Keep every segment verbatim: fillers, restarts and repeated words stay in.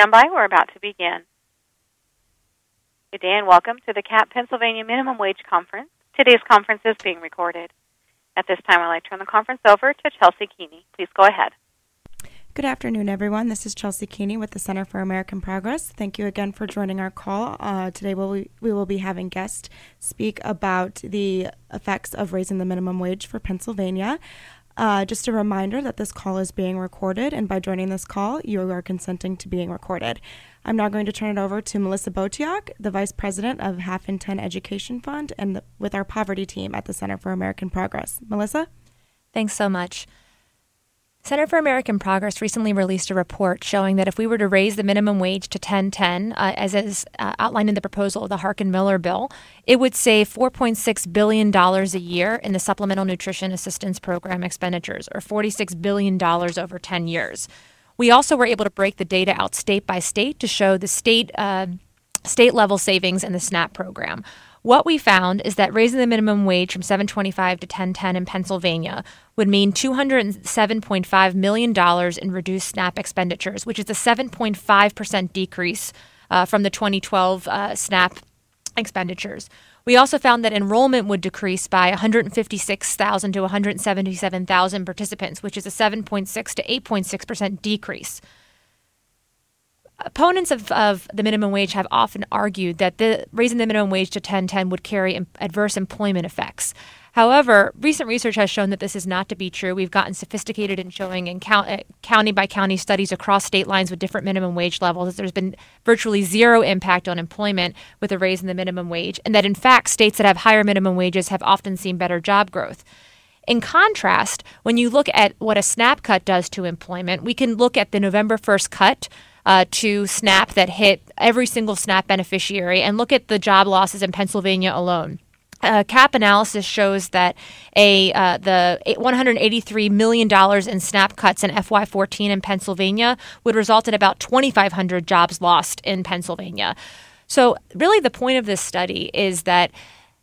stand by. We're about to begin. Good day and welcome to the C A P Pennsylvania Minimum Wage Conference. Today's conference is being recorded. At this time, I'd like to turn the conference over to Chelsea Keeney. Please go ahead. Good afternoon, everyone. This is Chelsea Keeney with the Center for American Progress. Thank you again for joining our call. Uh, today we'll, we will be having guests speak about the effects of raising the minimum wage for Pennsylvania. Uh, just a reminder that this call is being recorded, and by joining this call, you are consenting to being recorded. I'm now going to turn it over to Melissa Botiak, the Vice President of Half in ten Education Fund, and the, with our poverty team at the Center for American Progress. Melissa? Thanks so much. Center for American Progress recently released a report showing that if we were to raise the minimum wage to ten ten, uh, as is uh, outlined in the proposal of the Harkin-Miller bill, it would save four point six billion dollars a year in the Supplemental Nutrition Assistance Program expenditures, or forty-six billion dollars over ten years. We also were able to break the data out state by state to show the state uh, state-level savings in the SNAP program. What we found is that raising the minimum wage from seven twenty-five to ten ten in Pennsylvania would mean two hundred seven point five million dollars in reduced SNAP expenditures, which is a seven point five percent decrease uh, from the twenty twelve uh, SNAP expenditures. We also found that enrollment would decrease by one hundred fifty-six thousand to one hundred seventy-seven thousand participants, which is a seven point six to eight point six percent decrease. Opponents of, of the minimum wage have often argued that the, raising the minimum wage to ten ten would carry im- adverse employment effects. However, recent research has shown that this is not to be true. We've gotten sophisticated in showing in count, uh, county-by-county studies across state lines with different minimum wage levels that there's been virtually zero impact on employment with a raise in the minimum wage, and that, in fact, states that have higher minimum wages have often seen better job growth. In contrast, when you look at what a SNAP cut does to employment, we can look at the November first cut Uh, to SNAP that hit every single SNAP beneficiary and look at the job losses in Pennsylvania alone. Uh, C A P analysis shows that a uh, the one hundred eighty-three million dollars in SNAP cuts in F Y fourteen in Pennsylvania would result in about twenty-five hundred jobs lost in Pennsylvania. So really the point of this study is that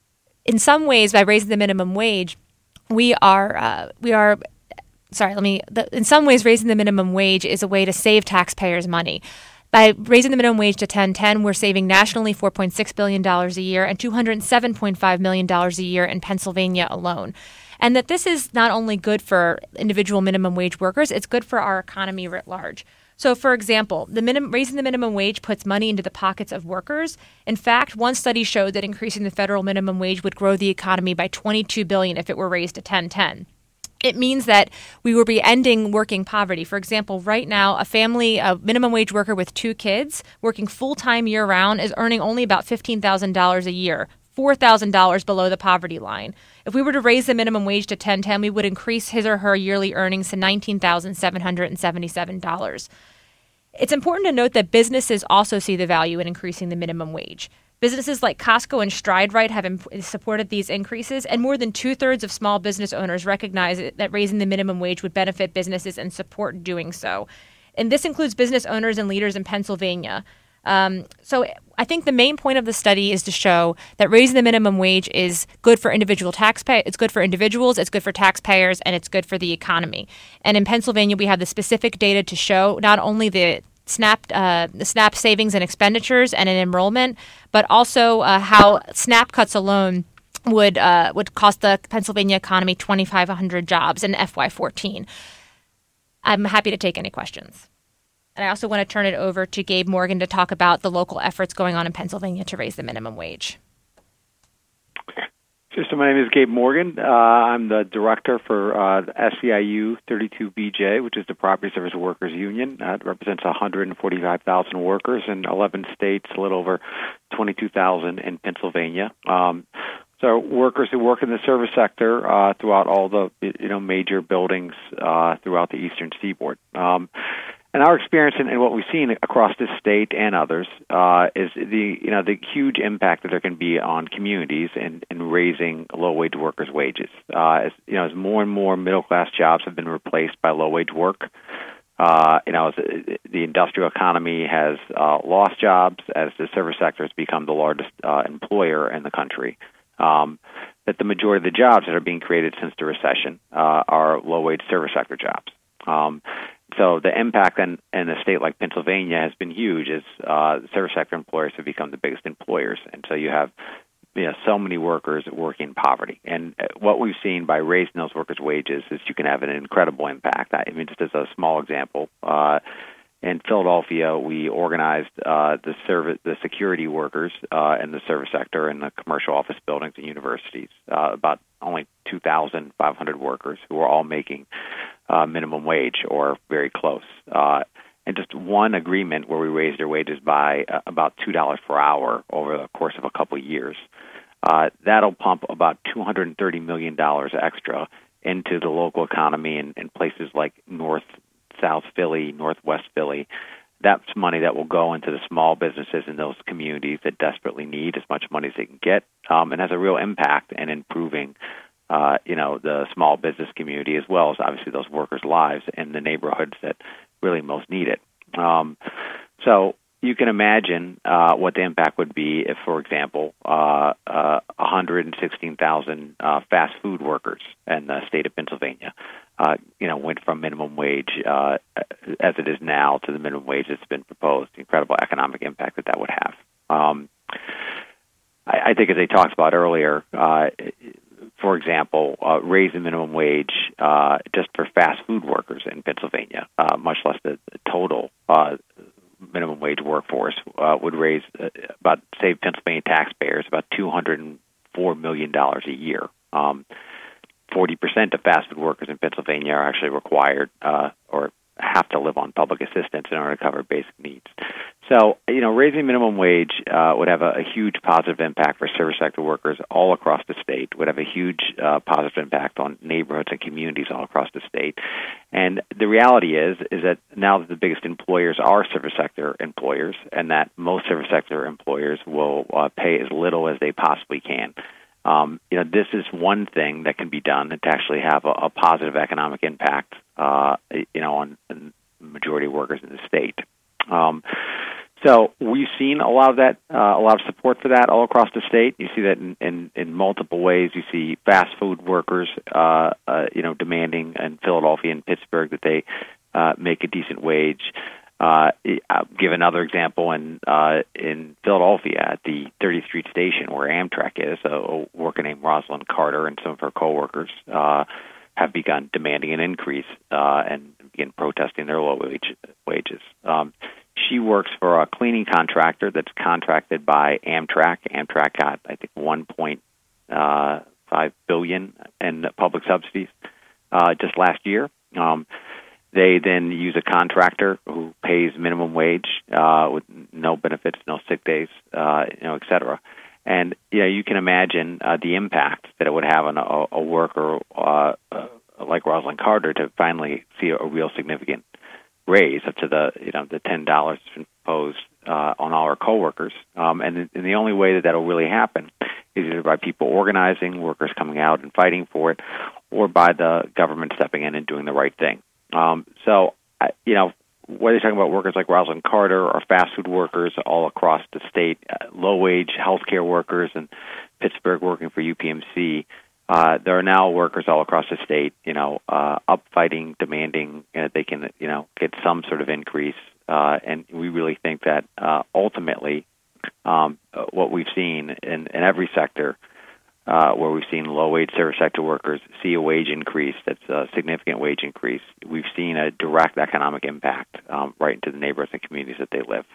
in some ways, by raising the minimum wage, we are uh, we are Sorry, let me, the, in some ways, raising the minimum wage is a way to save taxpayers money. By raising the minimum wage to ten ten, we're saving nationally four point six billion dollars a year and two hundred seven point five million dollars a year in Pennsylvania alone. And that this is not only good for individual minimum wage workers, it's good for our economy writ large. So, for example, the minim- raising the minimum wage puts money into the pockets of workers. In fact, one study showed that increasing the federal minimum wage would grow the economy by twenty-two billion dollars if it were raised to ten ten. It means that we will be ending working poverty. For example, right now, a family, a minimum wage worker with two kids working full-time year-round is earning only about fifteen thousand dollars a year, four thousand dollars below the poverty line. If we were to raise the minimum wage to ten ten, we would increase his or her yearly earnings to nineteen thousand seven hundred seventy-seven dollars. It's important to note that businesses also see the value in increasing the minimum wage. Businesses like Costco and StrideRite have imp- supported these increases, and more than two-thirds of small business owners recognize that raising the minimum wage would benefit businesses and support doing so. And this includes business owners and leaders in Pennsylvania. Um, so I think the main point of the study is to show that raising the minimum wage is good for individual taxpay- It's good for individuals, it's good for taxpayers, and it's good for the economy. And in Pennsylvania, we have the specific data to show not only the SNAP, uh, the SNAP savings and expenditures and in enrollment, but also uh, how SNAP cuts alone would uh, would cost the Pennsylvania economy twenty-five hundred jobs in F Y fourteen. I'm happy to take any questions. And I also want to turn it over to Gabe Morgan to talk about the local efforts going on in Pennsylvania to raise the minimum wage. So my name is Gabe Morgan. Uh, I'm the director for uh, the S E I U thirty-two B J, which is the Property Service Workers Union. Uh, it represents one hundred forty-five thousand workers in eleven states, a little over twenty-two thousand in Pennsylvania. Um, so workers who work in the service sector uh, throughout all the you know major buildings uh, throughout the Eastern Seaboard. Um, And our experience and, and what we've seen across this state and others uh, is the you know the huge impact that there can be on communities in, in raising low wage workers' wages. Uh, as you know, as more and more middle class jobs have been replaced by low wage work, uh, you know, as the industrial economy has uh, lost jobs, as the service sector has become the largest uh, employer in the country. Um, that the majority of the jobs that are being created since the recession uh, are low wage service sector jobs. Um, so the impact in, in a state like Pennsylvania has been huge as uh, service sector employers have become the biggest employers. And so you have you know, so many workers working in poverty. And what we've seen by raising those workers' wages is you can have an incredible impact. I mean, just as a small example, uh, in Philadelphia, we organized uh, the service, the security workers uh, in the service sector in the commercial office buildings and universities, uh, about only two thousand five hundred workers who were all making uh, minimum wage or very close. Uh, and just one agreement where we raised their wages by uh, about two dollars per hour over the course of a couple of years. Uh, that'll pump about two hundred thirty million dollars extra into the local economy in, in places like North, South Philly, Northwest Philly. That's money that will go into the small businesses in those communities that desperately need as much money as they can get, um, and has a real impact in improving, uh, you know, the small business community as well as obviously those workers' lives in the neighborhoods that really most need it. Um, so you can imagine uh, what the impact would be if, for example, uh, uh, one hundred sixteen thousand uh, fast food workers in the state of Pennsylvania, uh, you know, went from minimum wage uh, as it is now to the minimum wage that's been proposed. The incredible economic impact that that would have. Um, I, I think, as I talked about earlier, uh, for example, uh, raise the minimum wage uh, just for fast food workers in Pennsylvania, uh, much less the, the total uh, minimum wage workforce, uh, would raise uh, about, save Pennsylvania taxpayers about two hundred four million dollars a year. Um, forty percent of fast food workers in Pennsylvania are actually required uh, or have to live on public assistance in order to cover basic needs. So, you know, raising minimum wage uh, would have a, a huge positive impact for service sector workers all across the state, would have a huge uh, positive impact on neighborhoods and communities all across the state. And the reality is, is that now that the biggest employers are service sector employers, and that most service sector employers will uh, pay as little as they possibly can. Um, you know, this is one thing that can be done to actually have a, a positive economic impact, uh, you know, on the majority of workers in the state. Um, so we've seen a lot of that, uh, a lot of support for that all across the state. You see that in, in, in multiple ways. You see fast food workers, uh, uh, you know, demanding in Philadelphia and Pittsburgh that they uh, make a decent wage. Uh, I'll give another example in uh, in Philadelphia at the thirtieth Street station where Amtrak is. A, a worker named Rosalind Carter and some of her coworkers uh, have begun demanding an increase uh, and begin protesting their low wage wages. Um, she works for a cleaning contractor that's contracted by Amtrak. Amtrak got, I think, one point five billion dollars in public subsidies uh, just last year. Um, They then use a contractor who pays minimum wage uh, with no benefits, no sick days, uh, you know, et cetera. And you know, you can imagine uh, the impact that it would have on a, a worker uh, uh, like Rosalind Carter to finally see a, a real significant raise up to the you know the ten dollars imposed uh, on all our coworkers. Um, and, and the only way that that will really happen is either by people organizing, workers coming out and fighting for it, or by the government stepping in and doing the right thing. Um, so, you know, whether you're talking about workers like Rosalind Carter or fast food workers all across the state, uh, low-wage healthcare workers in Pittsburgh working for U P M C, uh, there are now workers all across the state, you know, uh, up fighting, demanding that they can, you know, get some sort of increase. Uh, and we really think that uh, ultimately um, what we've seen in, in every sector Uh, where we've seen low-wage service sector workers see a wage increase that's a significant wage increase, we've seen a direct economic impact um, right into the neighborhoods and communities that they live.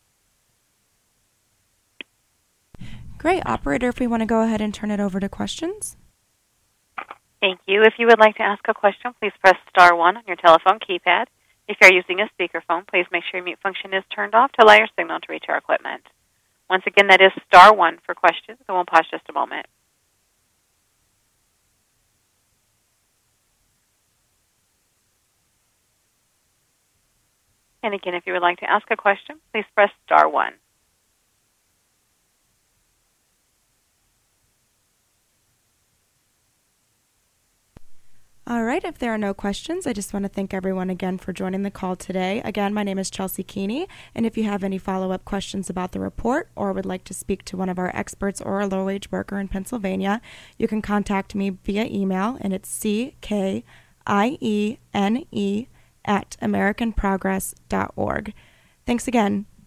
Great. Operator, if we want to go ahead and turn it over to questions. Thank you. If you would like to ask a question, please press star one on your telephone keypad. If you're using a speakerphone, please make sure your mute function is turned off to allow your signal to reach our equipment. Once again, that is star one for questions, and we'll pause just a moment. And again, if you would like to ask a question, please press star one. All right, if there are no questions, I just want to thank everyone again for joining the call today. Again, my name is Chelsea Keeney, and if you have any follow-up questions about the report or would like to speak to one of our experts or a low-wage worker in Pennsylvania, you can contact me via email, and it's C K I E N E at american progress dot org. Thanks again.